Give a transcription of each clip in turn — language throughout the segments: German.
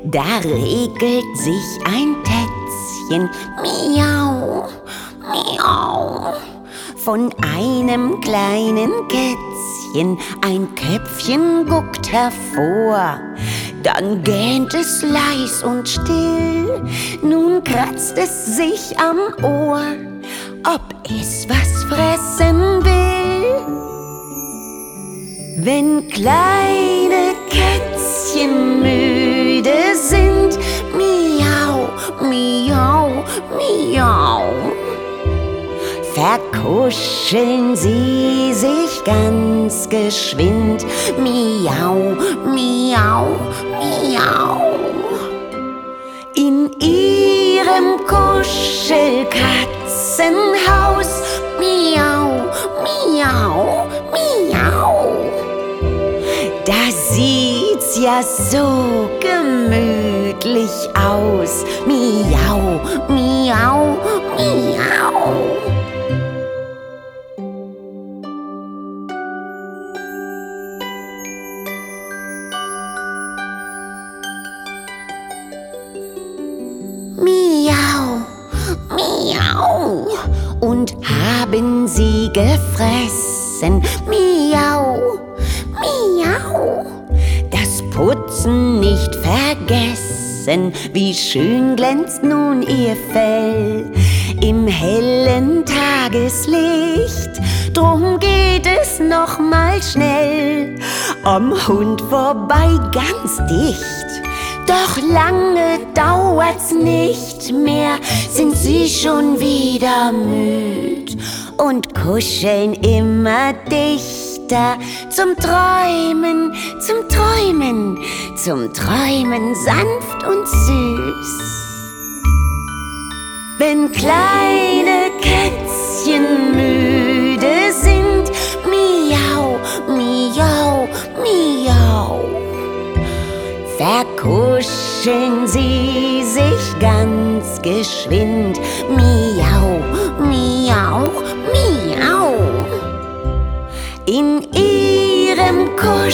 Da regelt sich ein Tätzchen, miau, miau, von einem kleinen Kätzchen, ein Köpfchen guckt hervor. Dann gähnt es leis und still, nun kratzt es sich am Ohr, ob es was fressen will. Wenn kleine Kätzchen müde sind, miau, miau, miau, verkuscheln sie sich ganz geschwind, miau, miau, miau. In ihrem Kuschelkatzenhaus, miau, miau, miau. Da sieht's ja so gemütlich aus, miau, miau, miau. Miau, miau, und haben sie gefressen, miau, miau. Das Putzen nicht vergessen, wie schön glänzt nun ihr Fell im hellen Tageslicht. Drum geht es noch mal schnell am Hund vorbei ganz dicht. Doch lange dauert's nicht mehr, sind sie schon wieder müd und kuscheln immer dichter zum Träumen, zum Träumen, zum Träumen sanft und süß. Wenn kleine Kätzchen müde sind, miau, miau, miau, verkuscheln sie sich ganz geschwind, miau, miau, miau. In ihrem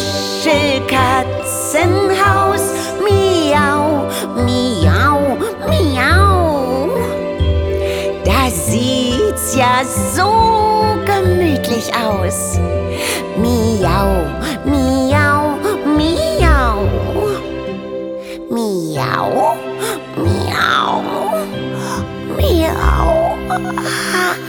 Kuschelkatzenhaus, miau, miau, miau. Da sieht's ja so gemütlich aus, miau, miau, miau. Miau, miau, miau.